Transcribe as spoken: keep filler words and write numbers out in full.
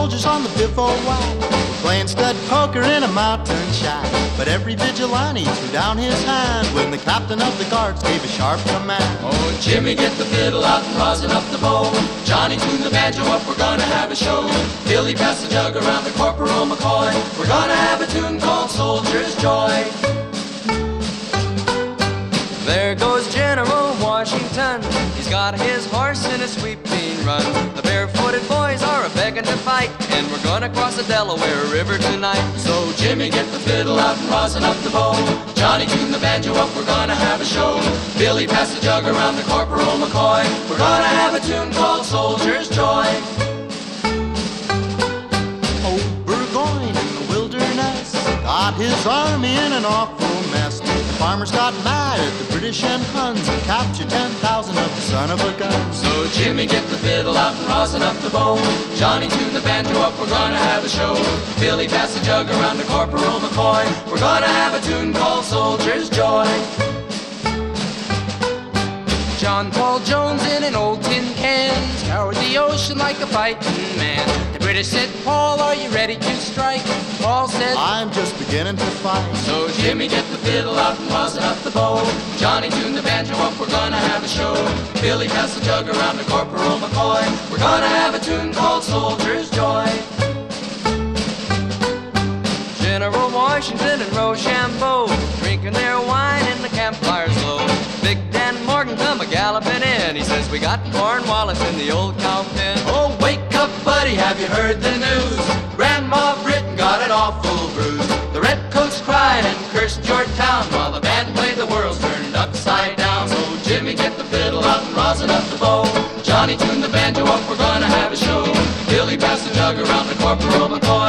soldiers on the Biffo White were playing stud poker in a mountain shack. But every vigilante threw down his hand when the captain of the guards gave a sharp command. Oh, Jimmy, get the fiddle out and rosin up the bowl. Johnny, tune the banjo up, we're gonna have a show. Billy, pass the jug around to Corporal McCoy. We're gonna have a tune called Soldier's Joy. There goes General Washington. He's got his horse in a sweeping run. The barefooted boys are a-begging to fight, and we're gonna cross the Delaware River tonight. So Jimmy, get the fiddle out and rosin up the bowl. Johnny, tune the banjo up, we're gonna have a show. Billy, pass the jug around to Corporal McCoy. We're gonna have a tune called Soldier's Joy. Old Burgoyne in the wilderness got his army in an awful mess. The farmers got mad at the British and Huns and captured ten thousand of the son of a gun. So Jimmy, get the fiddle out and rosin up the bowl. Johnny, tune the banjo up, we're gonna have a show. Billy, pass the jug around to Corporal McCoy. We're gonna have a tune called Soldier's Joy. John Paul Jones in an old tin can scoured the ocean like a fighting man. The British said, Paul, are you ready to strike? Paul said, I'm just beginning to fight. So Jimmy, get the fiddle out and rosin up the bowl. Johnny, tune the banjo up, we're gonna have a show. Billy, pass the jug around to Corporal McCoy. We're gonna have a tune called Soldier's Joy. General Washington and Rochambeau drinking their wine in the campfire's glow. Big Dan Morgan come a-galloping in. He says, we got Cornwallis in the old cow pen. Oh, wake up, buddy, have you heard the news? Grandma Britain got an awful bruise. The redcoats cried and cursed your town while the band played The World's Turned Upside Down. So Jimmy, get the fiddle out and rosin up the bowl. Johnny, tune the banjo up, we're gonna have a show. Billy, pass the jug around to Corporal McCoy.